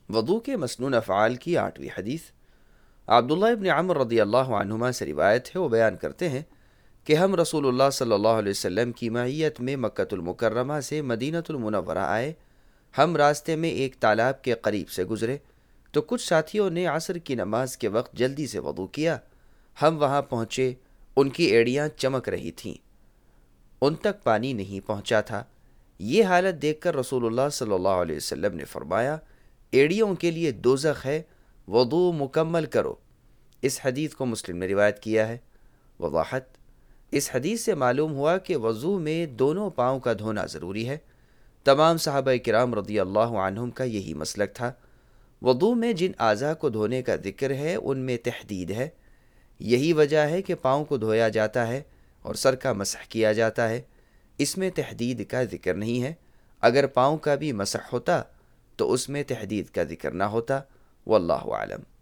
وضو کے مسنون افعال کی 8ویں حدیث۔ عبداللہ ابن عمر رضی اللہ عنہما سے روایت ہے، وہ بیان کرتے ہیں کہ ہم رسول اللہ صلی اللہ علیہ وسلم کی معیت میں مکۃ المکرمہ سے مدینۃ المنورہ آئے۔ ہم راستے میں ایک تالاب کے قریب سے گزرے تو کچھ ساتھیوں نے عصر کی نماز کے وقت جلدی سے وضو کیا۔ ہم وہاں پہنچے، ان کی ایڑیاں چمک رہی تھیں، ان تک پانی نہیں پہنچا تھا۔ یہ حالت دیکھ کر رسول اللہ صلی اللہ علیہ وسلم نے فرمایا، ایڑیوں کے لیے دوزخ ہے، وضو مکمل کرو۔ اس حدیث کو مسلم نے روایت کیا ہے۔ وضاحت: اس حدیث سے معلوم ہوا کہ وضو میں دونوں پاؤں کا دھونا ضروری ہے۔ تمام صحابہ کرام رضی اللہ عنہم کا یہی مسلک تھا۔ وضو میں جن اعضاء کو دھونے کا ذکر ہے ان میں تحدید ہے۔ یہی وجہ ہے کہ پاؤں کو دھویا جاتا ہے اور سر کا مسح کیا جاتا ہے، اس میں تحدید کا ذکر نہیں ہے۔ اگر پاؤں کا بھی مسح ہوتا تو اس میں تحدید کا ذکر نہ ہوتا۔ واللہ اعلم۔